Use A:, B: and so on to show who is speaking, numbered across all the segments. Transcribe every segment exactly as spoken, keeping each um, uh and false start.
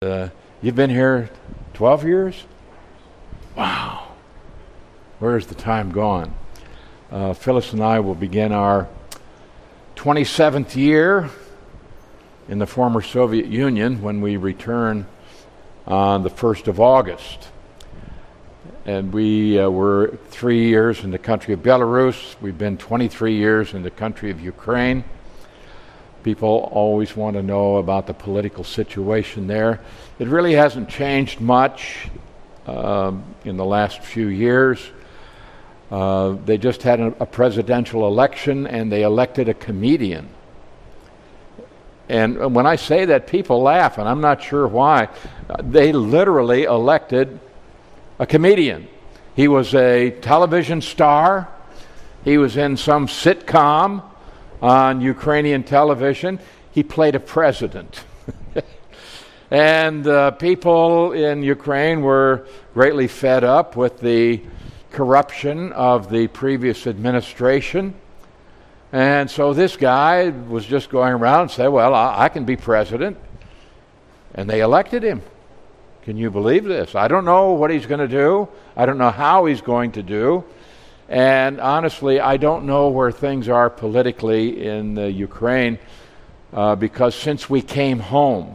A: Uh, you've been here twelve years? Wow. Where's the time gone? Uh, Phyllis and I will begin our twenty-seventh year in the former Soviet Union when we return on the first of August. And we uh, were three years in the country of Belarus. We've been twenty-three years in the country of Ukraine. People always want to know about the political situation there. It really hasn't changed much um, in the last few years. Uh, they just had a, a presidential election, and they elected a comedian. And when I say that, people laugh, and I'm not sure why. Uh, they literally elected a comedian. He was a television star. He was in some sitcom on Ukrainian television. He played a president. And uh, people in Ukraine were greatly fed up with the corruption of the previous administration. And so this guy was just going around and said, well, I, I can be president. And they elected him. Can you believe this? I don't know what he's going to do. I don't know how he's going to do. And honestly, I don't know where things are politically in uh, Ukraine uh, because since we came home,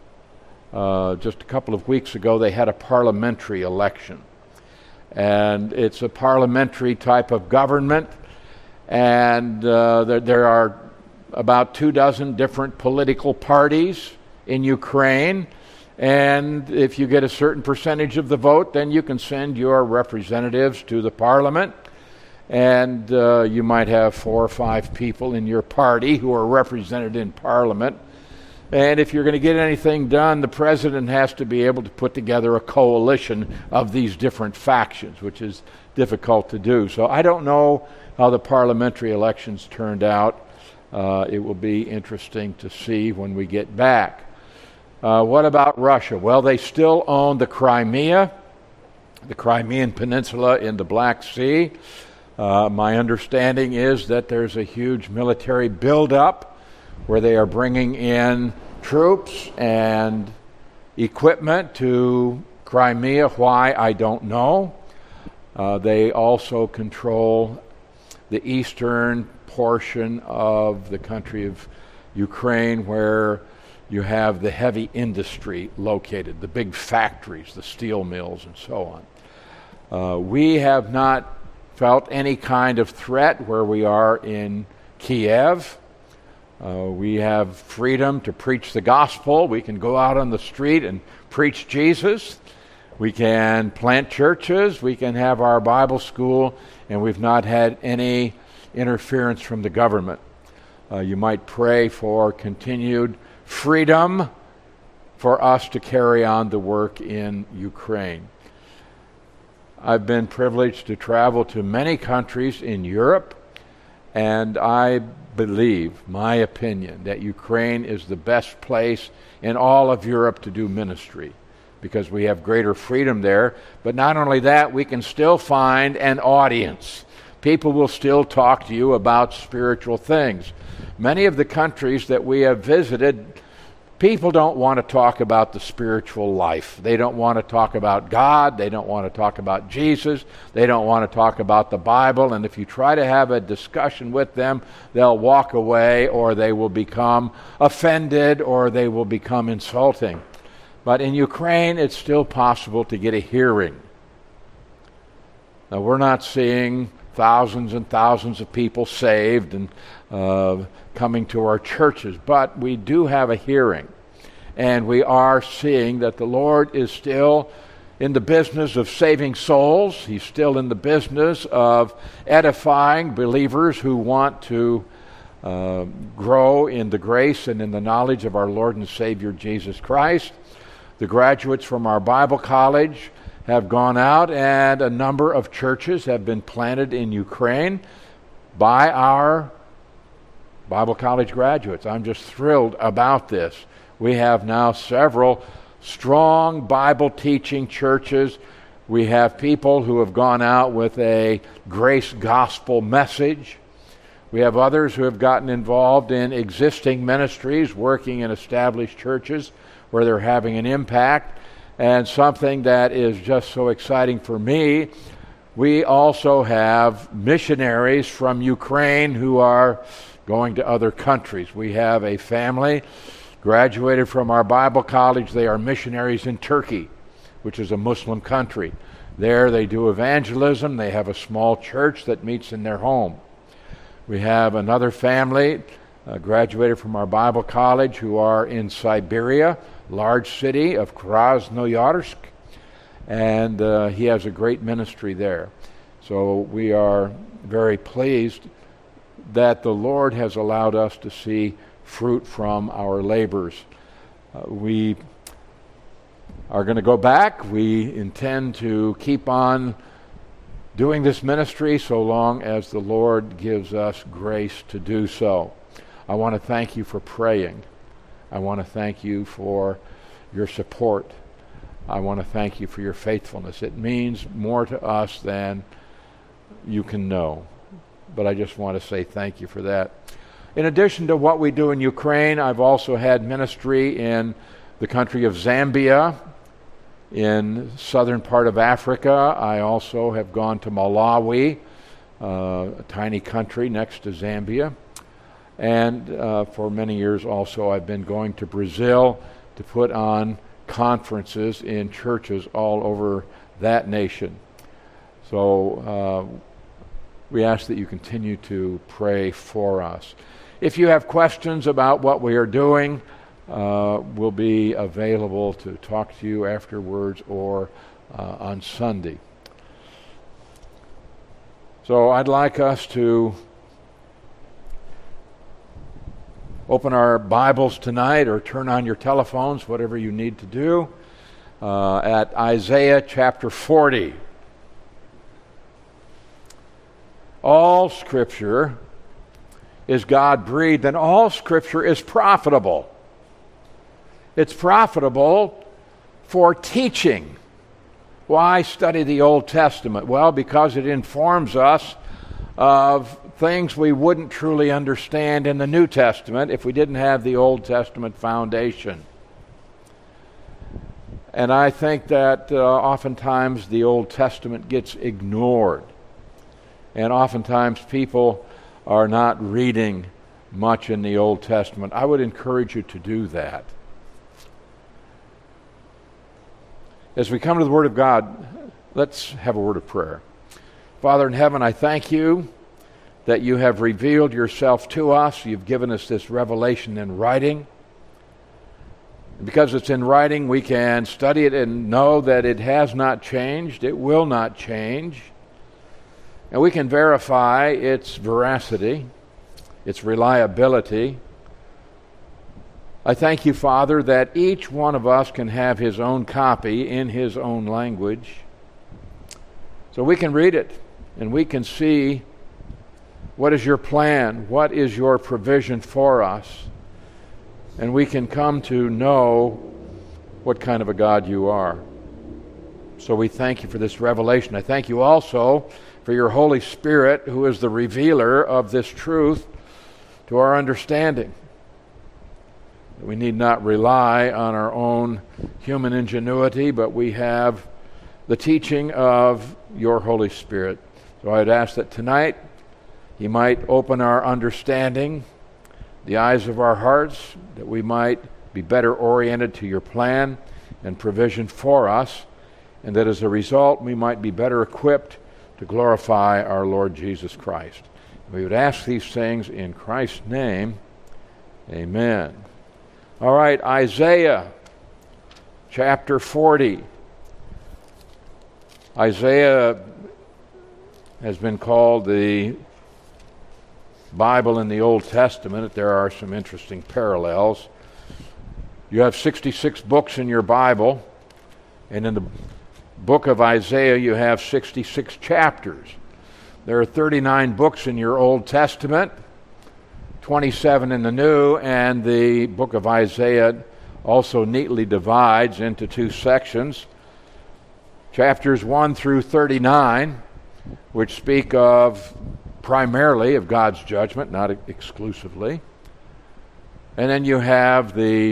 A: uh, just a couple of weeks ago, they had a parliamentary election. And it's a parliamentary type of government, and uh, there, there are about two dozen different political parties in Ukraine. And if you get a certain percentage of the vote, then you can send your representatives to the parliament. And uh, you might have four or five people in your party who are represented in Parliament. And if you're going to get anything done, the president has to be able to put together a coalition of these different factions, which is difficult to do. So I don't know how the parliamentary elections turned out. Uh, it will be interesting to see when we get back. Uh, what about Russia? Well, they still own the Crimea, the Crimean Peninsula in the Black Sea. Uh, my understanding is that there's a huge military buildup where they are bringing in troops and equipment to Crimea. Why, I don't know. Uh, they also control the eastern portion of the country of Ukraine where you have the heavy industry located, the big factories, the steel mills, and so on. Uh, we have not felt any kind of threat where we are in Kiev. Uh, we have freedom to preach the gospel. We can go out on the street and preach Jesus. We can plant churches. We can have our Bible school, and we've not had any interference from the government. Uh, you might pray for continued freedom for us to carry on the work in Ukraine. I've been privileged to travel to many countries in Europe, and I believe, my opinion, that Ukraine is the best place in all of Europe to do ministry because we have greater freedom there. But not only that, we can still find an audience. People will still talk to you about spiritual things. Many of the countries that we have visited, people don't want to talk about the spiritual life. They don't want to talk about God. They don't want to talk about Jesus. They don't want to talk about the Bible. And if you try to have a discussion with them, they'll walk away, or they will become offended, or they will become insulting. But in Ukraine, it's still possible to get a hearing. Now, we're not seeing thousands and thousands of people saved and uh, coming to our churches, but we do have a hearing, and we are seeing that the Lord is still in the business of saving souls. He's still in the business of edifying believers who want to uh, grow in the grace and in the knowledge of our Lord and Savior Jesus Christ. The graduates from our Bible college have gone out, and a number of churches have been planted in Ukraine by our Bible college graduates. I'm just thrilled about this. We have now several strong Bible teaching churches. We have people who have gone out with a grace gospel message. We have others who have gotten involved in existing ministries, working in established churches where they're having an impact. And something that is just so exciting for me, we also have missionaries from Ukraine who are going to other countries. We have a family graduated from our Bible college. They are missionaries in Turkey, which is a Muslim country. There they do evangelism. They have a small church that meets in their home. We have another family uh, graduated from our Bible college who are in Siberia, large city of Krasnoyarsk, and uh, he has a great ministry there. So we are very pleased that the Lord has allowed us to see fruit from our labors. Uh, we are going to go back. We intend to keep on doing this ministry so long as the Lord gives us grace to do so. I want to thank you for praying. I want to thank you for your support. I want to thank you for your faithfulness. It means more to us than you can know. But I just want to say thank you for that. In addition to what we do in Ukraine, I've also had ministry in the country of Zambia, in southern part of Africa. I also have gone to Malawi, uh, a tiny country next to Zambia. And uh, for many years also I've been going to Brazil to put on conferences in churches all over that nation. So uh, we ask that you continue to pray for us. If you have questions about what we are doing, uh, we'll be available to talk to you afterwards or uh, on Sunday. So I'd like us to open our Bibles tonight or turn on your telephones, whatever you need to do, uh, at Isaiah chapter forty. All Scripture is God-breathed, and all Scripture is profitable. It's profitable for teaching. Why study the Old Testament? Well, because it informs us of things we wouldn't truly understand in the New Testament if we didn't have the Old Testament foundation. And I think that uh, oftentimes the Old Testament gets ignored. And oftentimes people are not reading much in the Old Testament. I would encourage you to do that. As we come to the Word of God, let's have a word of prayer. Father in heaven, I thank you that you have revealed yourself to us. You've given us this revelation in writing. Because it's in writing, we can study it and know that it has not changed. It will not change. And we can verify its veracity, its reliability. I thank you, Father, that each one of us can have his own copy in his own language. So we can read it and we can see what is your plan, what is your provision for us, and we can come to know what kind of a God you are. So we thank you for this revelation. I thank you also for your Holy Spirit, who is the revealer of this truth to our understanding. We need not rely on our own human ingenuity, but we have the teaching of your Holy Spirit. So I'd ask that tonight He might open our understanding, the eyes of our hearts, that we might be better oriented to your plan and provision for us, and that as a result we might be better equipped to glorify our Lord Jesus Christ. We would ask these things in Christ's name. Amen. All right, Isaiah chapter forty. Isaiah has been called the Bible in the Old Testament. There are some interesting parallels. You have sixty-six books in your Bible, and in the book of Isaiah you have sixty-six chapters. There are thirty-nine books in your Old Testament, twenty-seven in the New, and the book of Isaiah also neatly divides into two sections. Chapters one through thirty-nine, which speak of primarily of God's judgment, not exclusively. And then you have the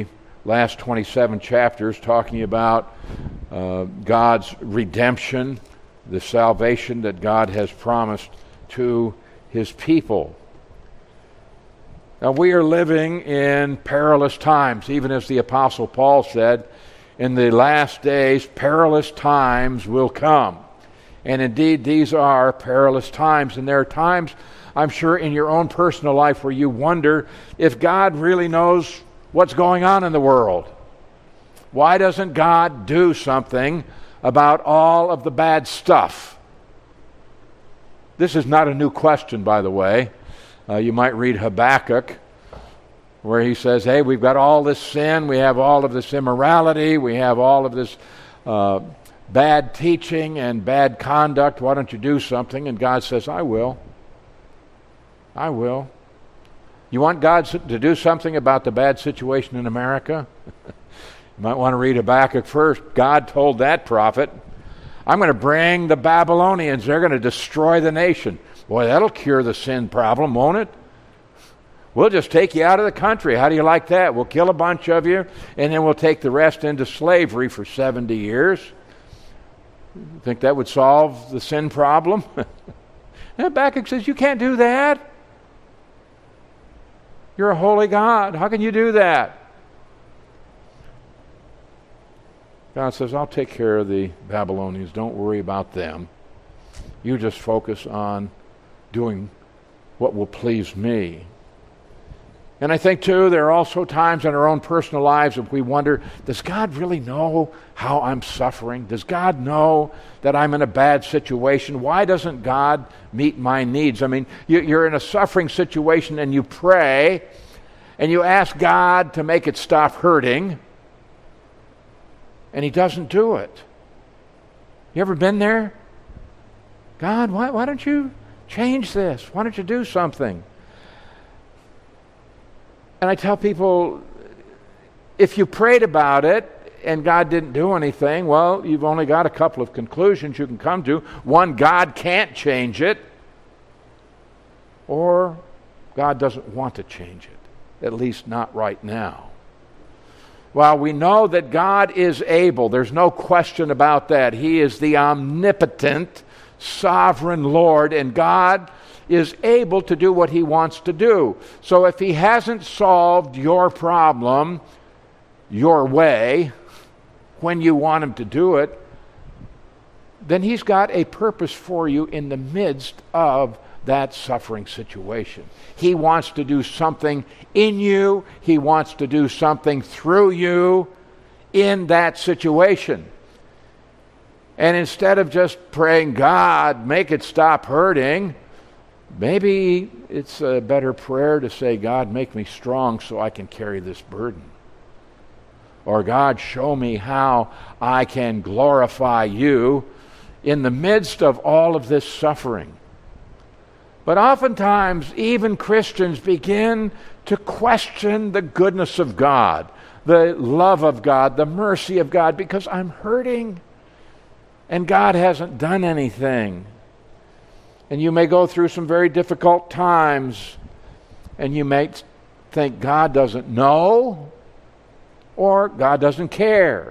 A: last twenty-seven chapters talking about uh, God's redemption, the salvation that God has promised to his people. Now, we are living in perilous times, even as the Apostle Paul said, in the last days, perilous times will come. And indeed, these are perilous times. And there are times, I'm sure, in your own personal life where you wonder if God really knows what's going on in the world. Why doesn't God do something about all of the bad stuff? This is not a new question, by the way. Uh, you might read Habakkuk, where he says, hey, we've got all this sin, we have all of this immorality, we have all of this uh, bad teaching and bad conduct. Why don't you do something? And God says, I will. I will. You want God to do something about the bad situation in America? You might want to read Habakkuk first. God told that prophet, I'm going to bring the Babylonians. They're going to destroy the nation. Boy, that'll cure the sin problem, won't it? We'll just take you out of the country. How do you like that? We'll kill a bunch of you, and then we'll take the rest into slavery for seventy years. You think that would solve the sin problem? And Habakkuk says, you can't do that. You're a holy God. How can you do that? God says, I'll take care of the Babylonians. Don't worry about them. You just focus on doing what will please me. And I think, too, there are also times in our own personal lives that we wonder, does God really know how I'm suffering? Does God know that I'm in a bad situation? Why doesn't God meet my needs? I mean, you're in a suffering situation and you pray and you ask God to make it stop hurting, and he doesn't do it. You ever been there? God, why, why don't you change this? Why don't you do something? And I tell people, if you prayed about it and God didn't do anything, well, you've only got a couple of conclusions you can come to. One, God can't change it, or God doesn't want to change it, at least not right now. Well, we know that God is able. There's no question about that. He is the omnipotent, sovereign Lord, and God is able to do what he wants to do. So if he hasn't solved your problem your way when you want him to do it, then he's got a purpose for you in the midst of that suffering situation. He wants to do something in you. He wants to do something through you in that situation. And instead of just praying, God, make it stop hurting, maybe it's a better prayer to say, God, make me strong so I can carry this burden. Or God, show me how I can glorify you in the midst of all of this suffering. But oftentimes, even Christians begin to question the goodness of God, the love of God, the mercy of God, because I'm hurting and God hasn't done anything. And you may go through some very difficult times, and you may think God doesn't know or God doesn't care.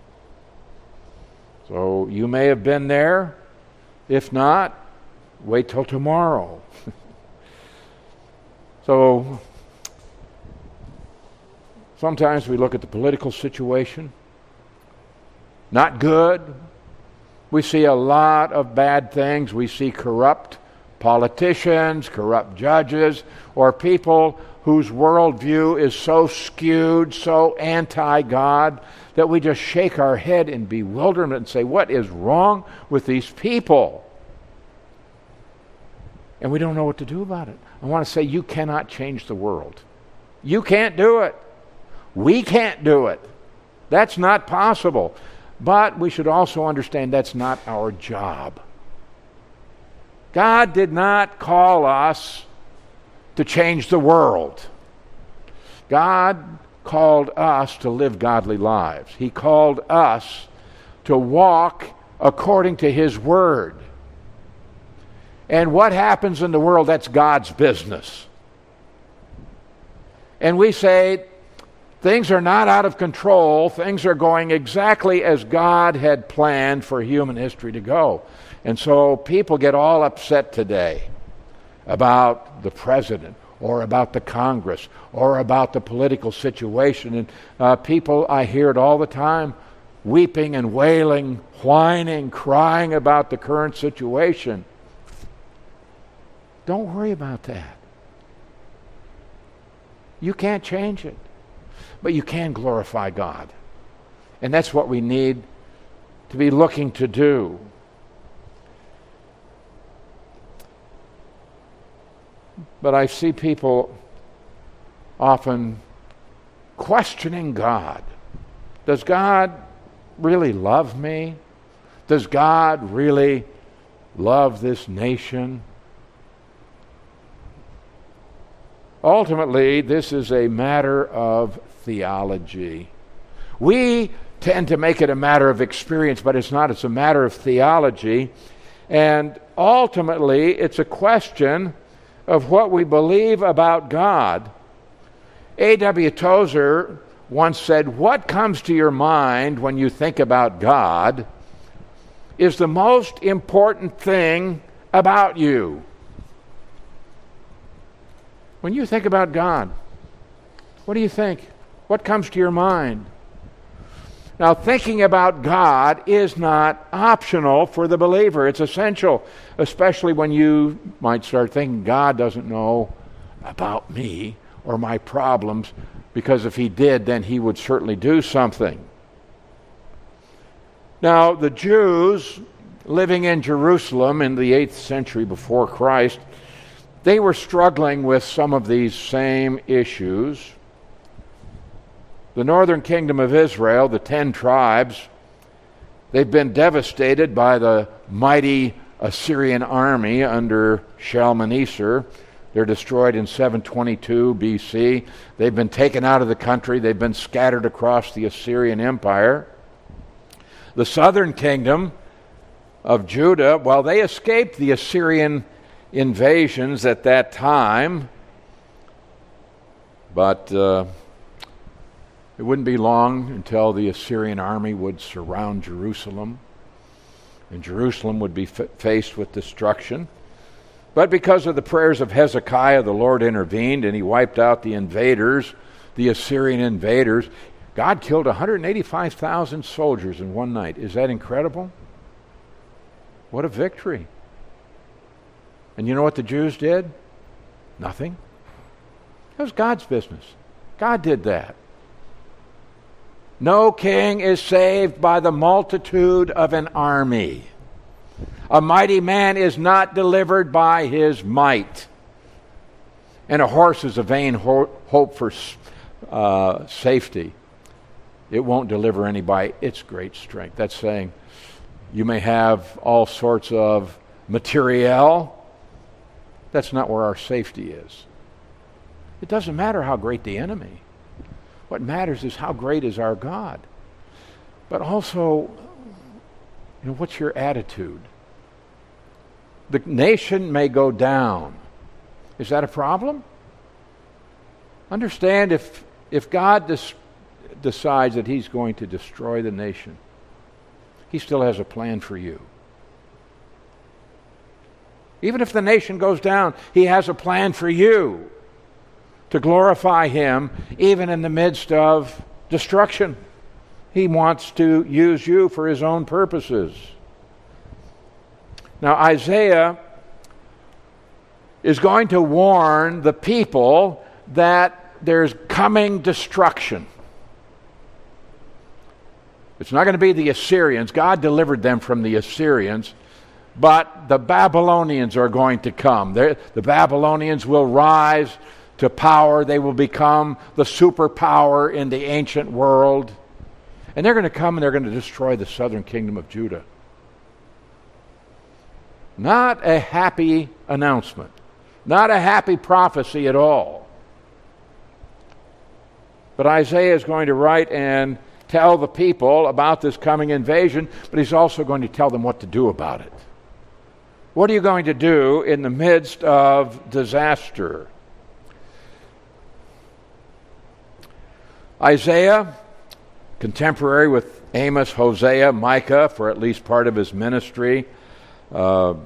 A: So you may have been there. If not, wait till tomorrow. So sometimes we look at the political situation. Not good. We see a lot of bad things. We see corrupt politicians, corrupt judges, or people whose worldview is so skewed, so anti-God, that we just shake our head in bewilderment and say, what is wrong with these people? And we don't know what to do about it. I want to say, you cannot change the world. You can't do it. We can't do it. That's not possible. But we should also understand that's not our job. God did not call us to change the world. God called us to live godly lives. He called us to walk according to His Word. And what happens in the world, that's God's business. And we say, Things are not out of control. Things are going exactly as God had planned for human history to go. And so people get all upset today about the president or about the Congress or about the political situation. And uh, people, I hear it all the time, weeping and wailing, whining, crying about the current situation. Don't worry about that. You can't change it. But you can glorify God. And that's what we need to be looking to do. But I see people often questioning God. Does God really love me? Does God really love this nation? Ultimately, this is a matter of theology. We tend to make it a matter of experience, but it's not. It's a matter of theology. And ultimately, it's a question of what we believe about God. A W Tozer once said, "What comes to your mind when you think about God is the most important thing about you." When you think about God, what do you think? What comes to your mind? Now, thinking about God is not optional for the believer. It's essential, especially when you might start thinking God doesn't know about me or my problems, because if he did, then he would certainly do something. Now, the Jews living in Jerusalem in the eighth century before Christ, they were struggling with some of these same issues. The northern kingdom of Israel, the ten tribes, they've been devastated by the mighty Assyrian army under Shalmaneser. They're destroyed in seven twenty-two B C. They've been taken out of the country. They've been scattered across the Assyrian Empire. The southern kingdom of Judah, well, they escaped the Assyrian invasions at that time, but uh, it wouldn't be long until the Assyrian army would surround Jerusalem, and Jerusalem would be f- faced with destruction. But because of the prayers of Hezekiah, the Lord intervened, and he wiped out the invaders, the Assyrian invaders. God killed one hundred eighty-five thousand soldiers in one night. Is that incredible? What a victory. And you know what the Jews did? Nothing. It was God's business. God did that. No king is saved by the multitude of an army. A mighty man is not delivered by his might. And a horse is a vain ho- hope for uh, safety. It won't deliver any by its great strength. That's saying you may have all sorts of materiel. That's not where our safety is. It doesn't matter how great the enemy. What matters is how great is our God. But also, you know, what's your attitude? The nation may go down. Is that a problem? Understand, if if God des- decides that he's going to destroy the nation, he still has a plan for you. Even if the nation goes down, he has a plan for you to glorify him even in the midst of destruction. He wants to use you for his own purposes. Now, Isaiah is going to warn the people that there's coming destruction. It's not going to be the Assyrians. God delivered them from the Assyrians. But the Babylonians are going to come. They're, the Babylonians will rise to power. They will become the superpower in the ancient world. And they're going to come and they're going to destroy the southern kingdom of Judah. Not a happy announcement. Not a happy prophecy at all. But Isaiah is going to write and tell the people about this coming invasion, but he's also going to tell them what to do about it. What are you going to do in the midst of disaster? Isaiah, contemporary with Amos, Hosea, Micah for at least part of his ministry. Uh,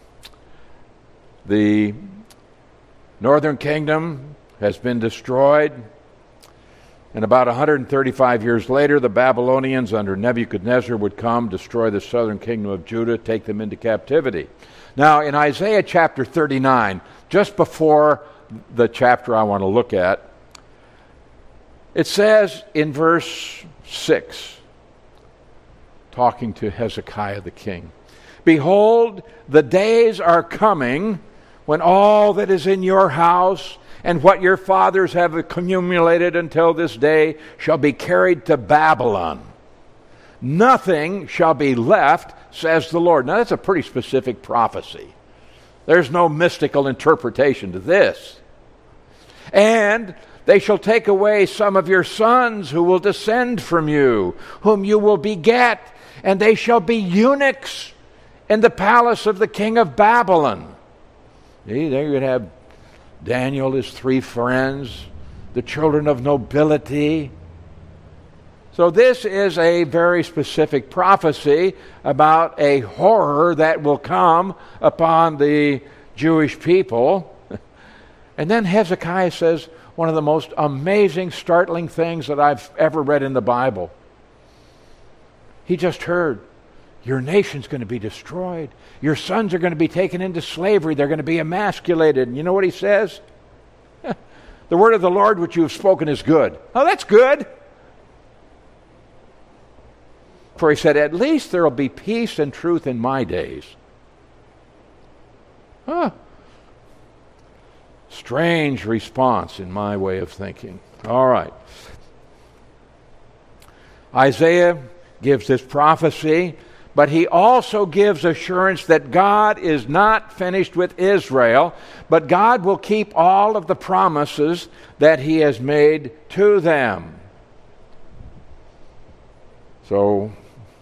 A: the northern kingdom has been destroyed. And about one hundred thirty-five years later, the Babylonians under Nebuchadnezzar would come, destroy the southern kingdom of Judah, take them into captivity. Now, in Isaiah chapter thirty-nine, just before the chapter I want to look at, it says in verse six, talking to Hezekiah the king, "Behold, the days are coming when all that is in your house and what your fathers have accumulated until this day shall be carried to Babylon. Nothing shall be left, says the Lord." Now that's a pretty specific prophecy. There's no mystical interpretation to this. "And they shall take away some of your sons who will descend from you, whom you will beget, and they shall be eunuchs in the palace of the king of Babylon." See, there you would have Daniel, his three friends, the children of nobility. So this is a very specific prophecy about a horror that will come upon the Jewish people. And then Hezekiah says one of the most amazing, startling things that I've ever read in the Bible. He just heard, your nation's going to be destroyed. Your sons are going to be taken into slavery. They're going to be emasculated. And you know what he says? "The word of the Lord which you have spoken is good." Oh, that's good. For he said, "At least there will be peace and truth in my days." Huh. Strange response in my way of thinking. All right. Isaiah gives this prophecy, but he also gives assurance that God is not finished with Israel, but God will keep all of the promises that he has made to them. So,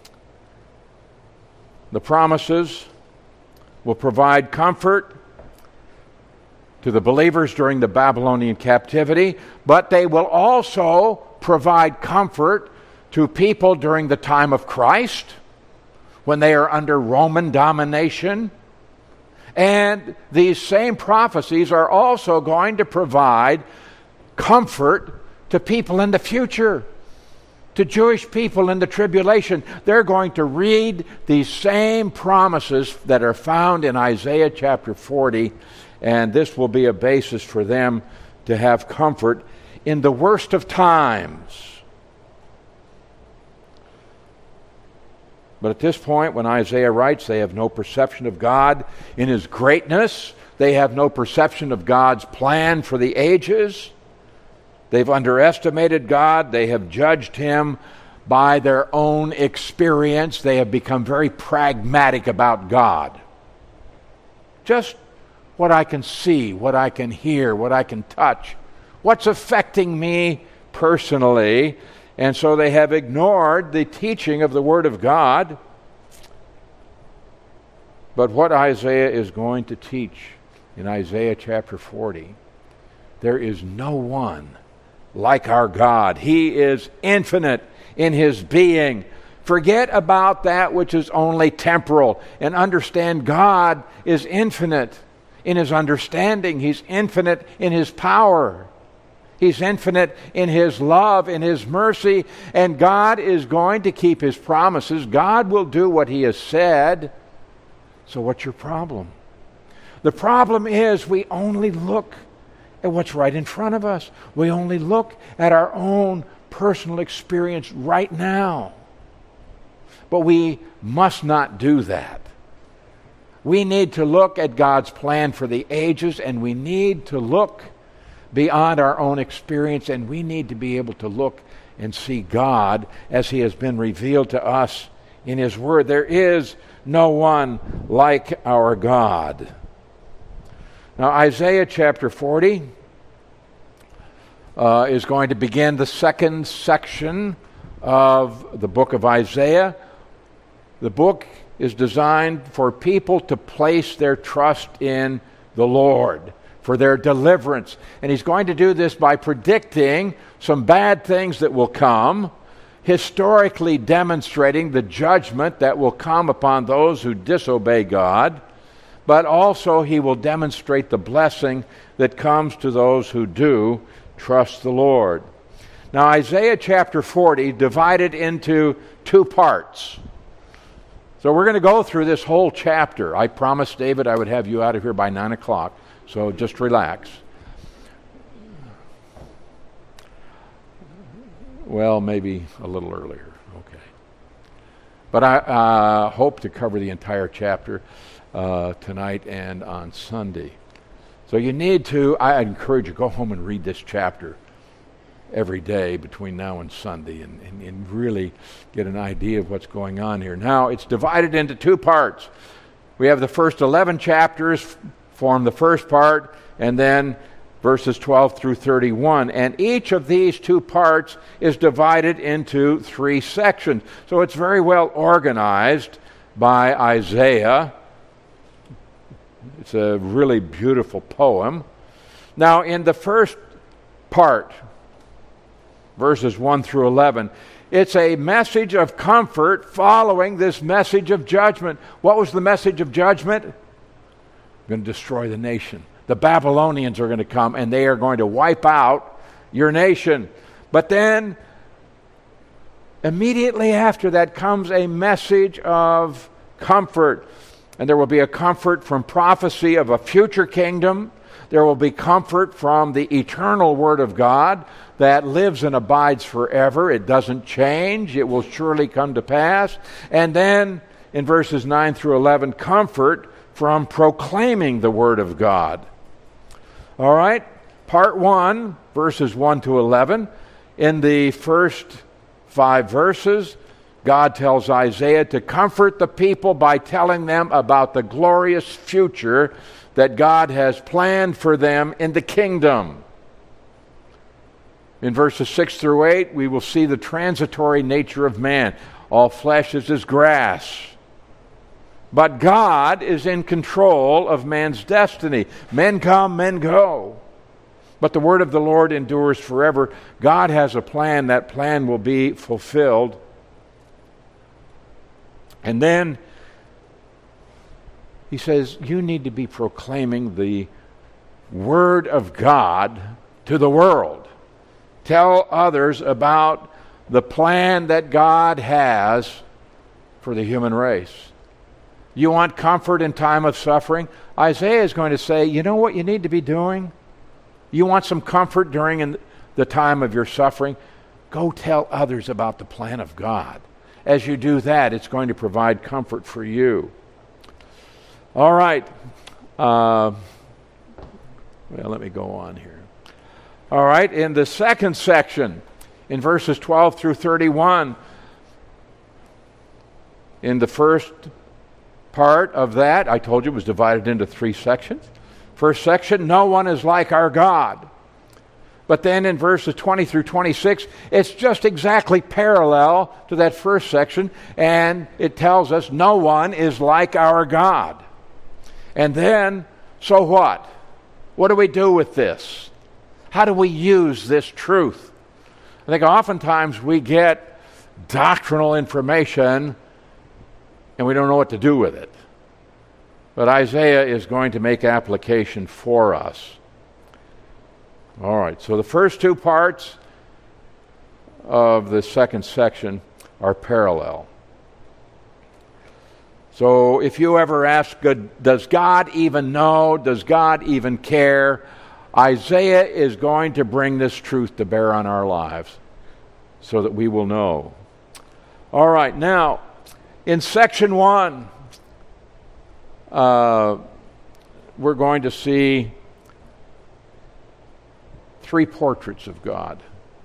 A: the promises will provide comfort to the believers during the Babylonian captivity, but they will also provide comfort to people during the time of Christ, when they are under Roman domination. And these same prophecies are also going to provide comfort to people in the future, to Jewish people in the tribulation. They're going to read these same promises that are found in Isaiah chapter forty, and this will be a basis for them to have comfort in the worst of times. But at this point, when Isaiah writes, they have no perception of God in his greatness. They have no perception of God's plan for the ages. They've underestimated God. They have judged him by their own experience. They have become very pragmatic about God. Just what I can see, what I can hear, what I can touch, what's affecting me personally. And so they have ignored the teaching of the Word of God. But what Isaiah is going to teach in Isaiah chapter forty, there is no one like our God. He is infinite in his being. Forget about that which is only temporal and understand God is infinite in his understanding. He's infinite in his power. He's infinite in his love, in his mercy, and God is going to keep his promises. God will do what he has said. So what's your problem? The problem is we only look at what's right in front of us. We only look at our own personal experience right now. But we must not do that. We need to look at God's plan for the ages, and we need to look beyond our own experience, and we need to be able to look and see God as he has been revealed to us in his word. There is no one like our God. Now, Isaiah chapter forty uh, is going to begin the second section of the book of Isaiah. The book is designed for people to place their trust in the Lord, for for their deliverance. And he's going to do this by predicting some bad things that will come, historically demonstrating the judgment that will come upon those who disobey God, but also he will demonstrate the blessing that comes to those who do trust the Lord. Now, Isaiah chapter forty divided into two parts. So we're going to go through this whole chapter. I promised David I would have you out of here by nine o'clock, so just relax. Well, maybe a little earlier. Okay. But I uh, hope to cover the entire chapter uh, tonight and on Sunday. So you need to, I encourage you, go home and read this chapter every day between now and Sunday and, and, and really get an idea of what's going on here. Now, it's divided into two parts. We have the first eleven chapters form the first part, and then verses twelve through thirty-one. And each of these two parts is divided into three sections. So it's very well organized by Isaiah. It's a really beautiful poem. Now, in the first part, verses one through eleven, it's a message of comfort following this message of judgment. What was the message of judgment? We're going to destroy the nation. The Babylonians are going to come and they are going to wipe out your nation. But then, immediately after that comes a message of comfort. And there will be a comfort from prophecy of a future kingdom. There will be comfort from the eternal Word of God that lives and abides forever. It doesn't change. It will surely come to pass. And then, in verses nine through eleven, comfort from proclaiming the Word of God. All right, part one, verses one to eleven. In the first five verses, God tells Isaiah to comfort the people by telling them about the glorious future that God has planned for them in the kingdom. In verses six through eight, we will see the transitory nature of man. All flesh is as grass. But God is in control of man's destiny. Men come, men go. But the word of the Lord endures forever. God has a plan. That plan will be fulfilled. And then he says, you need to be proclaiming the word of God to the world. Tell others about the plan that God has for the human race. You want comfort in time of suffering? Isaiah is going to say, you know what you need to be doing? You want some comfort during the time of your suffering? Go tell others about the plan of God. As you do that, it's going to provide comfort for you. All right. Uh, well, let me go on here. All right. In the second section, in verses twelve through thirty-one, in the first part of that, I told you it was divided into three sections. First section, no one is like our God. But then in verses twenty through twenty-six, it's just exactly parallel to that first section, and it tells us no one is like our God. And then, so what? What do we do with this? How do we use this truth? I think oftentimes we get doctrinal information and we don't know what to do with it. But Isaiah is going to make application for us. All right, so the first two parts of the second section are parallel. So if you ever ask, does God even know? Does God even care? Isaiah is going to bring this truth to bear on our lives so that we will know. All right, now, in section one, uh, we're going to see three portraits of God.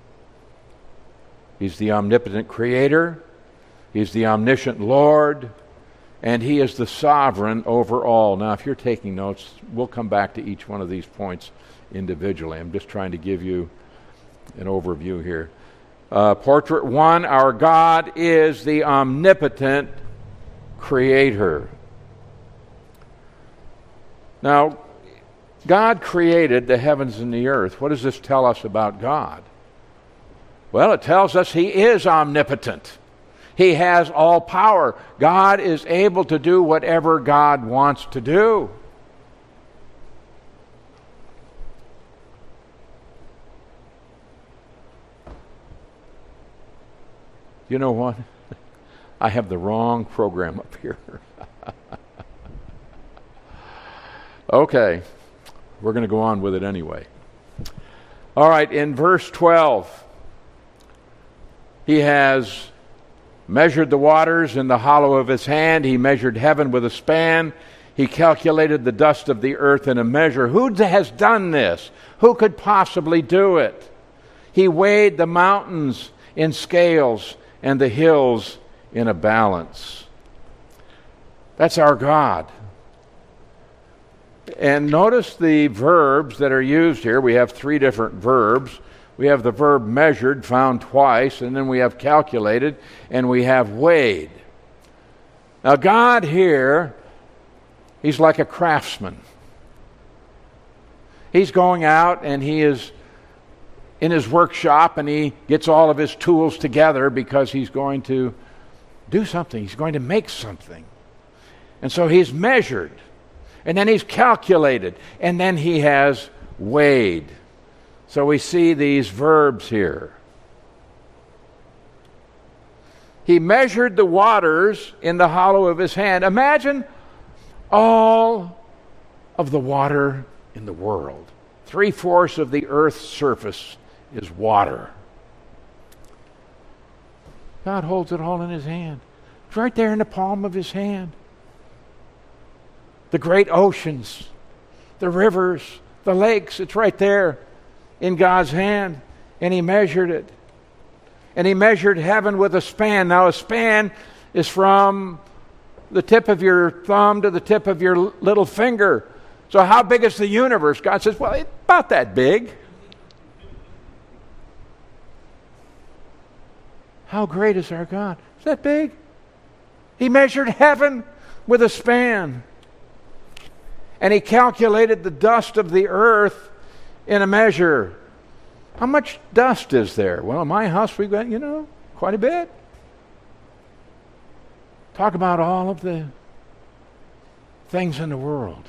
A: He's the omnipotent creator, he's the omniscient Lord, and he is the sovereign over all. Now, if you're taking notes, we'll come back to each one of these points individually. I'm just trying to give you an overview here. Uh, portrait one, our God is the omnipotent creator. Now, God created the heavens and the earth. What does this tell us about God? Well, it tells us He is omnipotent. He has all power. God is able to do whatever God wants to do. You know what? I have the wrong program up here. Okay, we're going to go on with it anyway. All right, in verse twelve, He has measured the waters in the hollow of His hand. He measured heaven with a span. He calculated the dust of the earth in a measure. Who has done this? Who could possibly do it? He weighed the mountains in scales and the hills in a balance. That's our God. And notice the verbs that are used here. We have three different verbs. We have the verb measured, found twice, and then we have calculated, and we have weighed. Now, God here, He's like a craftsman. He's going out and He is in His workshop, and He gets all of His tools together because He's going to do something. He's going to make something. And so He's measured, and then He's calculated, and then He has weighed. So we see these verbs here. He measured the waters in the hollow of His hand. Imagine all of the water in the world. Three-fourths of the earth's surface is water. God holds it all in His hand. It's right there in the palm of His hand. The great oceans, the rivers, the lakes, it's right there in God's hand. And He measured it. And He measured heaven with a span. Now, a span is from the tip of your thumb to the tip of your little finger. So how big is the universe? God says, well, it's about that big. How great is our God? Is that big? He measured heaven with a span. And He calculated the dust of the earth in a measure. How much dust is there? Well, in my house we've got, you know, quite a bit. Talk about all of the things in the world.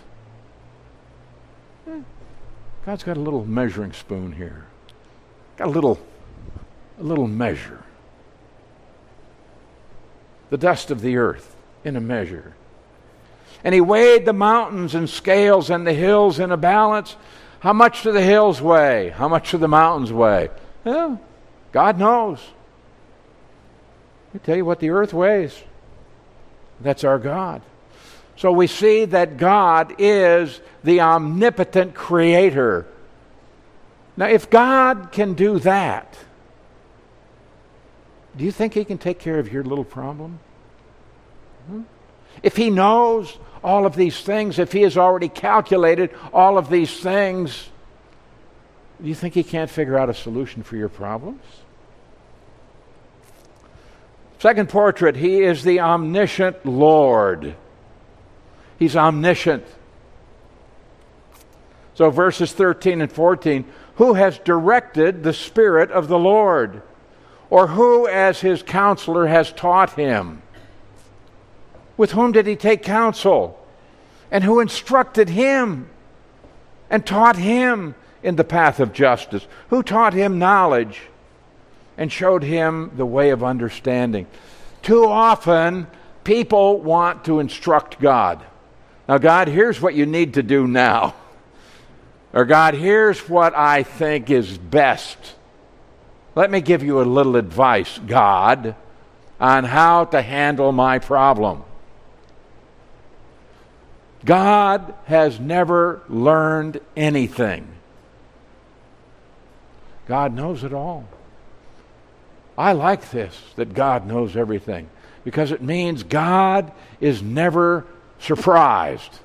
A: God's got a little measuring spoon here. Got a little, a little measure. The dust of the earth in a measure. And He weighed the mountains in scales and the hills in a balance. How much do the hills weigh? How much do the mountains weigh? Well, God knows. I tell you what the earth weighs. That's our God. So we see that God is the omnipotent creator. Now, if God can do that, do you think He can take care of your little problem? Hmm? If He knows all of these things, if He has already calculated all of these things, do you think He can't figure out a solution for your problems? Second portrait, He is the omniscient Lord. He's omniscient. So verses thirteen and fourteen, who has directed the Spirit of the Lord? Or who as His counselor has taught Him? With whom did He take counsel? And who instructed Him and taught Him in the path of justice? Who taught Him knowledge and showed Him the way of understanding? Too often, people want to instruct God. Now, God, here's what you need to do now. Or, God, here's what I think is best. Let me give you a little advice, God, on how to handle my problem. God has never learned anything. God knows it all. I like this, that God knows everything, because it means God is never surprised.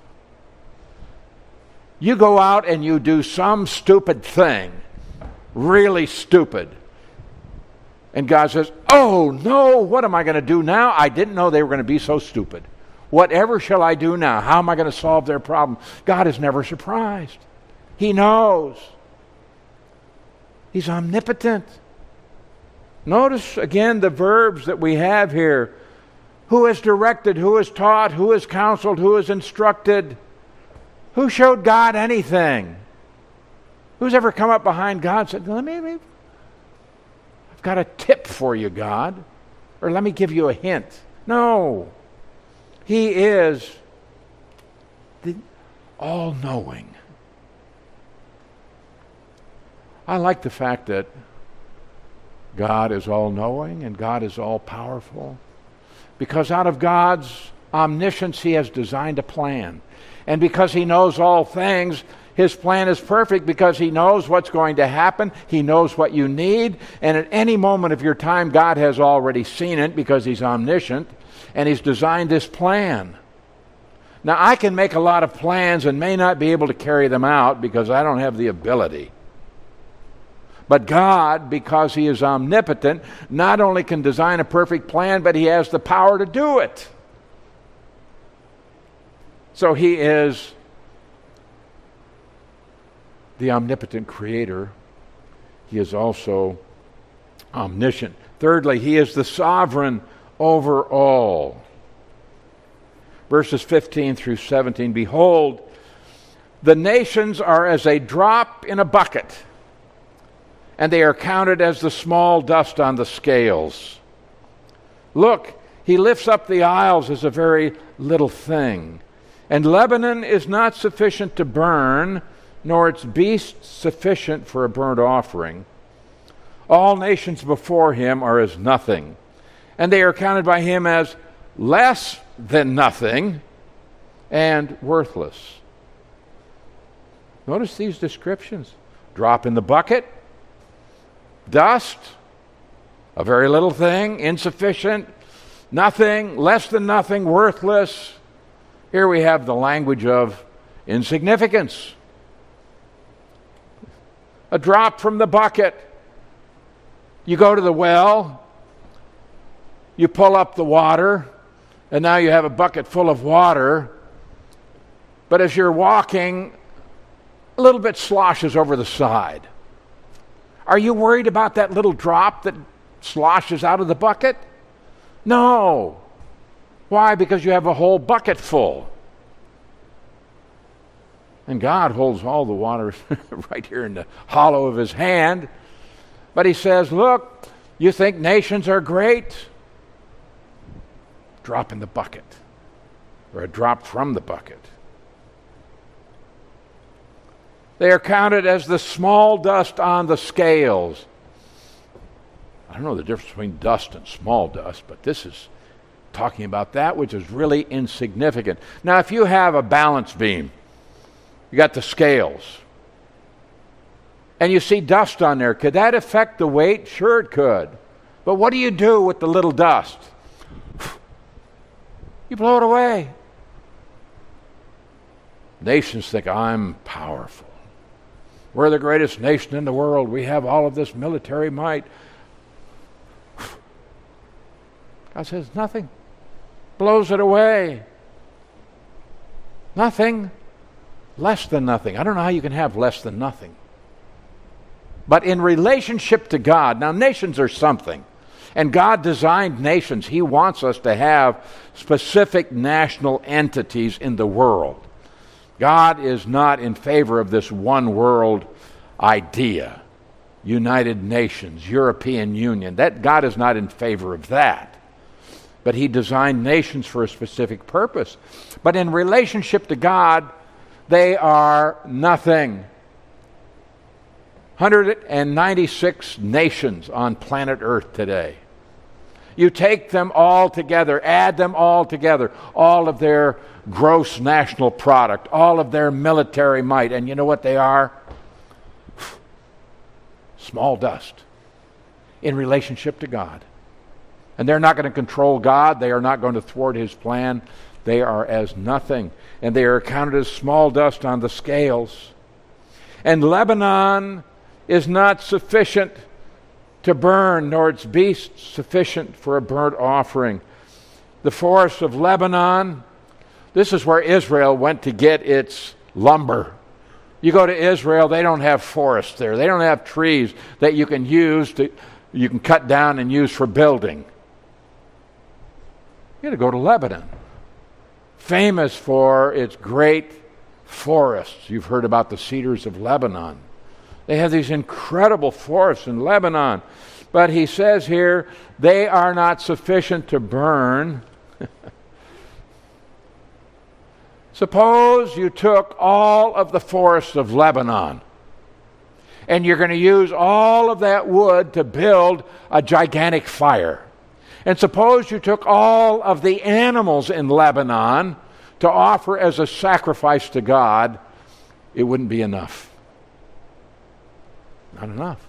A: You go out and you do some stupid thing, really stupid, and God says, oh no, what am I going to do now? I didn't know they were going to be so stupid. Whatever shall I do now? How am I going to solve their problem? God is never surprised. He knows. He's omnipotent. Notice again the verbs that we have here. Who has directed, who has taught, who has counseled, who has instructed? Who showed God anything? Who's ever come up behind God and said, let me, I've got a tip for you, God, or let me give you a hint? No. He is the all-knowing. I like the fact that God is all-knowing and God is all-powerful, because out of God's omniscience He has designed a plan. And because He knows all things, His plan is perfect because He knows what's going to happen. He knows what you need. And at any moment of your time, God has already seen it because He's omniscient. And He's designed this plan. Now, I can make a lot of plans and may not be able to carry them out because I don't have the ability. But God, because He is omnipotent, not only can design a perfect plan, but He has the power to do it. So He is the omnipotent creator. He is also omniscient. Thirdly, He is the sovereign over all. Verses fifteen through seventeen, behold, the nations are as a drop in a bucket, and they are counted as the small dust on the scales. Look, He lifts up the isles as a very little thing. And Lebanon is not sufficient to burn, nor its beasts sufficient for a burnt offering. All nations before Him are as nothing, and they are counted by Him as less than nothing and worthless. Notice these descriptions. Drop in the bucket, dust, a very little thing, insufficient, nothing, less than nothing, worthless. Here we have the language of insignificance. A drop from the bucket. You go to the well, you pull up the water, and now you have a bucket full of water. But as you're walking, a little bit sloshes over the side. Are you worried about that little drop that sloshes out of the bucket? No. Why? Because you have a whole bucket full. And God holds all the water right here in the hollow of His hand. But He says, look, you think nations are great? Drop in the bucket. Or a drop from the bucket. They are counted as the small dust on the scales. I don't know the difference between dust and small dust, but this is talking about that which is really insignificant. Now, if you have a balance beam, you got the scales, and you see dust on there, could that affect the weight? Sure it could. But what do you do with the little dust? You blow it away. Nations think, I'm powerful. We're the greatest nation in the world. We have all of this military might. God says, nothing. Blows it away. Nothing. Less than nothing. I don't know how you can have less than nothing. But in relationship to God, now nations are something. And God designed nations. He wants us to have specific national entities in the world. God is not in favor of this one world idea. United Nations, European Union. That God is not in favor of that. But He designed nations for a specific purpose. But in relationship to God, they are nothing. one hundred ninety-six nations on planet Earth today. You take them all together, add them all together, all of their gross national product, all of their military might, and you know what they are? Small dust in relationship to God. And they're not going to control God. They are not going to thwart His plan. They are as nothing. And they are counted as small dust on the scales. And Lebanon is not sufficient to burn, nor its beasts sufficient for a burnt offering. The forests of Lebanon, this is where Israel went to get its lumber You go to Israel, they don't have forests there. They don't have trees that you can use to, you can cut down and use for building. You got to go to Lebanon, famous for its great forests. You've heard about the cedars of Lebanon. They have these incredible forests in Lebanon. But he says here, they are not sufficient to burn. Suppose you took all of the forests of Lebanon and you're going to use all of that wood to build a gigantic fire. And suppose you took all of the animals in Lebanon to offer as a sacrifice to God, it wouldn't be enough. Not enough.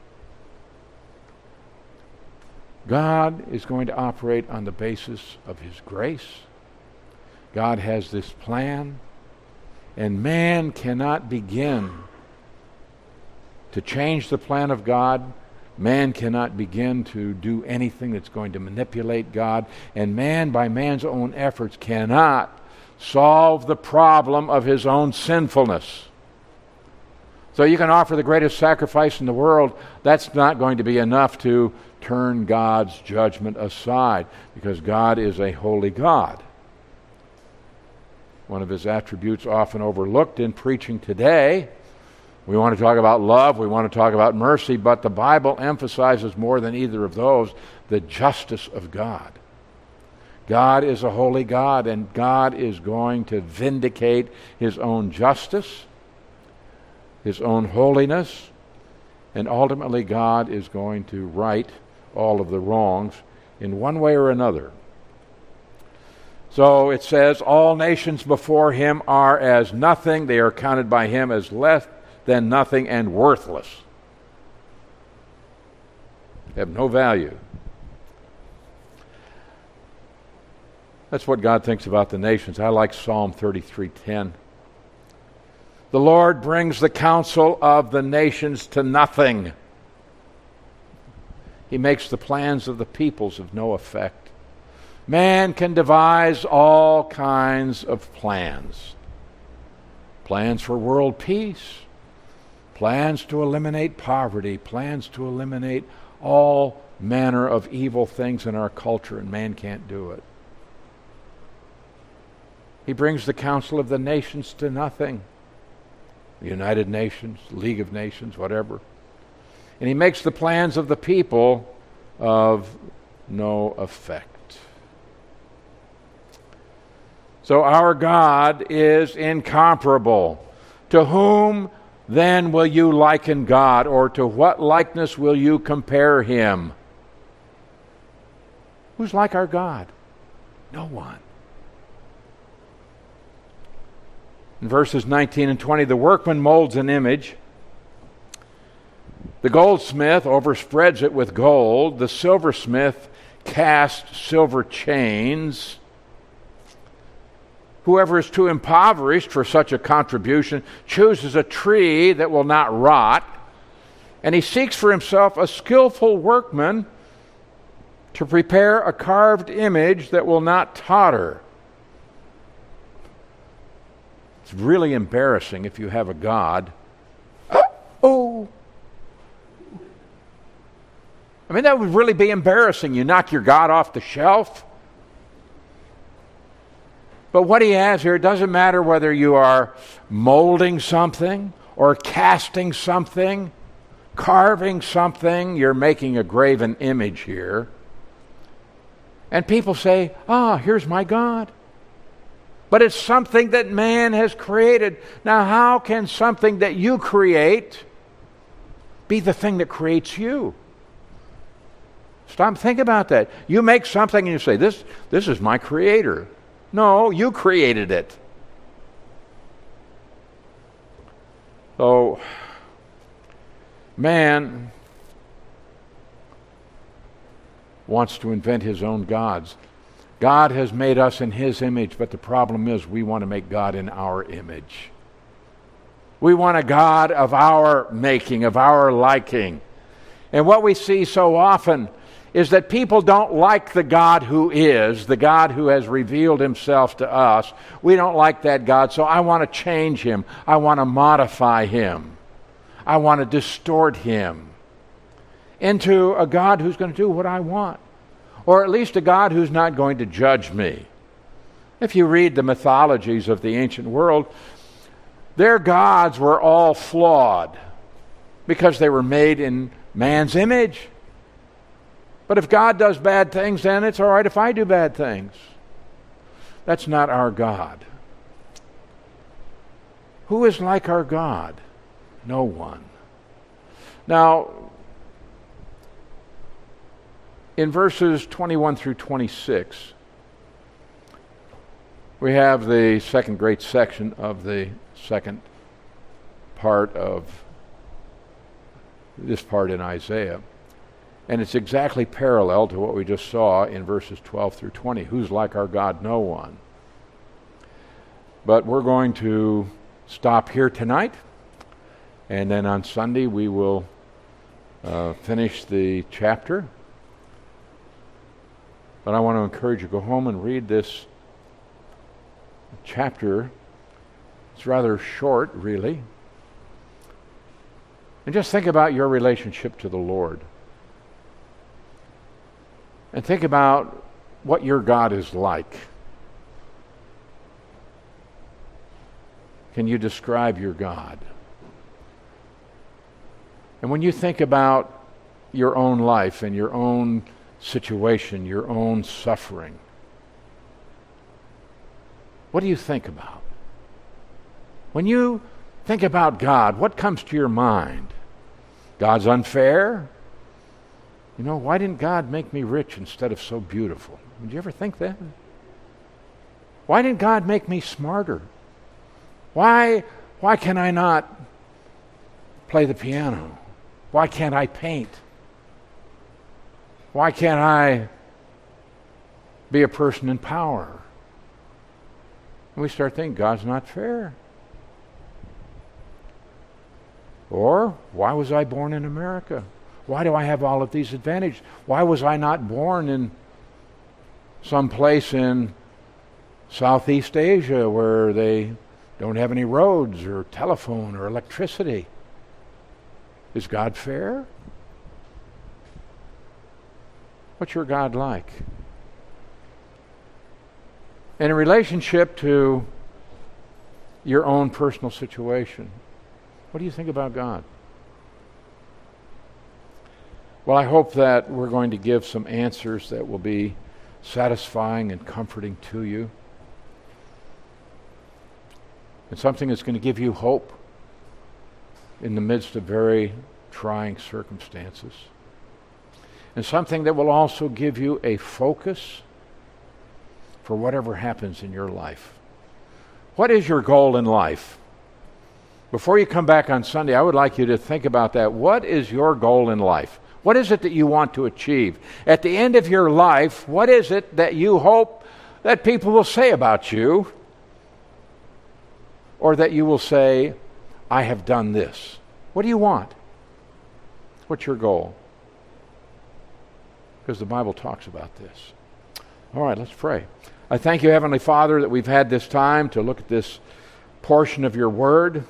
A: God is going to operate on the basis of His grace. God has this plan, and man cannot begin to change the plan of God. Man cannot begin to do anything that's going to manipulate God, and man, by man's own efforts, cannot solve the problem of his own sinfulness. So you can offer the greatest sacrifice in the world. That's not going to be enough to turn God's judgment aside, because God is a holy God. One of His attributes often overlooked in preaching today. We want to talk about love, we want to talk about mercy, but the Bible emphasizes more than either of those the justice of God. God is a holy God, and God is going to vindicate His own justice, His own holiness, and ultimately God is going to right all of the wrongs in one way or another. So it says, all nations before Him are as nothing. They are counted by Him as less than nothing and worthless. They have no value. That's what God thinks about the nations. I like Psalm thirty-three ten. The Lord brings the counsel of the nations to nothing. He makes the plans of the peoples of no effect. Man can devise all kinds of plans. Plans for world peace, plans to eliminate poverty, plans to eliminate all manner of evil things in our culture, and man can't do it. He brings the counsel of the nations to nothing. The United Nations, League of Nations, whatever. And He makes the plans of the people of no effect. So our God is incomparable. To whom then will you liken God, or to what likeness will you compare Him? Who's like our God? No one. In verses nineteen and twenty, the workman molds an image. The goldsmith overspreads it with gold. The silversmith casts silver chains. Whoever is too impoverished for such a contribution chooses a tree that will not rot, and he seeks for himself a skillful workman to prepare a carved image that will not totter. It's really embarrassing if you have a God. Oh! I mean, that would really be embarrassing. You knock your God off the shelf. But what He has here, it doesn't matter whether you are molding something or casting something, carving something, you're making a graven image here. And people say, ah, here's my God. But it's something that man has created. Now, how can something that you create be the thing that creates you? Stop, think about that. You make something and you say, this, this is my creator. No, you created it. So, man wants to invent his own gods. God has made us in His image, but the problem is we want to make God in our image. We want a God of our making, of our liking. And what we see so often is that people don't like the God who is, the God who has revealed himself to us. We don't like that God, so I want to change him. I want to modify him. I want to distort him into a God who's going to do what I want, or at least a God who's not going to judge me. If you read the mythologies of the ancient world, their gods were all flawed because they were made in man's image. But if God does bad things, then it's all right if I do bad things. That's not our God. Who is like our God? No one. Now, in verses twenty-one through twenty-six, we have the second great section of the second part of this part in Isaiah. And it's exactly parallel to what we just saw in verses twelve through twenty. Who's like our God? No one. But we're going to stop here tonight, and then on Sunday we will uh, finish the chapter. But I want to encourage you to go home and read this chapter. It's rather short, really. And just think about your relationship to the Lord. And think about what your God is like. Can you describe your God? And when you think about your own life and your own situation, your own suffering, what do you think about? When you think about God, what comes to your mind? God's unfair? You know, why didn't God make me rich instead of so beautiful? Did you ever think that? Why didn't God make me smarter? Why, why can I not play the piano? Why can't I paint? Why can't I be a person in power? And we start thinking God's not fair. Or, why was I born in America? Why do I have all of these advantages? Why was I not born in some place in Southeast Asia where they don't have any roads or telephone or electricity? Is God fair? What's your God like? And in relationship to your own personal situation, what do you think about God? Well, I hope that we're going to give some answers that will be satisfying and comforting to you. And something that's going to give you hope in the midst of very trying circumstances. And something that will also give you a focus for whatever happens in your life. What is your goal in life? Before you come back on Sunday, I would like you to think about that. What is your goal in life? What is it that you want to achieve? At the end of your life, what is it that you hope that people will say about you? Or that you will say, I have done this. What do you want? What's your goal? Because the Bible talks about this. All right, let's pray. I thank you, Heavenly Father, that we've had this time to look at this portion of your word.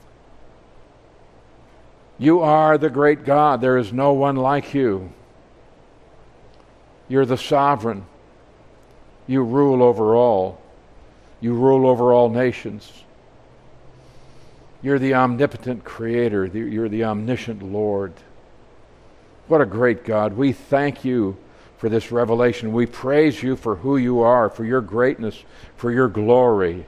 A: You are the great God. There is no one like you. You're the sovereign. You rule over all. You rule over all nations. You're the omnipotent Creator. You're the omniscient Lord. What a great God. We thank you for this revelation. We praise you for who you are, for your greatness, for your glory.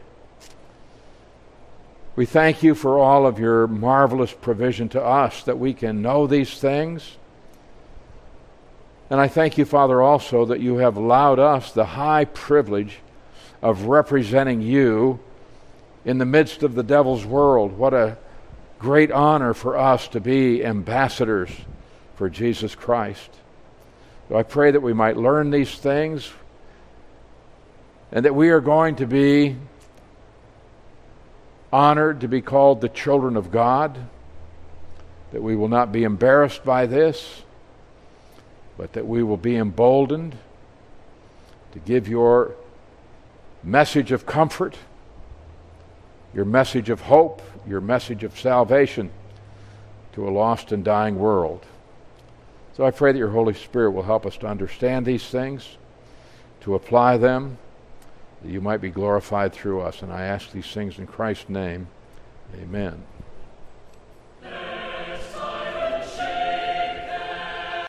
A: We thank you for all of your marvelous provision to us that we can know these things. And I thank you, Father, also that you have allowed us the high privilege of representing you in the midst of the devil's world. What a great honor for us to be ambassadors for Jesus Christ. So I pray that we might learn these things and that we are going to be honored to be called the children of God, that we will not be embarrassed by this, but that we will be emboldened to give your message of comfort, your message of hope, your message of salvation to a lost and dying world. So I pray that your Holy Spirit will help us to understand these things, to apply them, that you might be glorified through us. And I ask these things in Christ's name. Amen.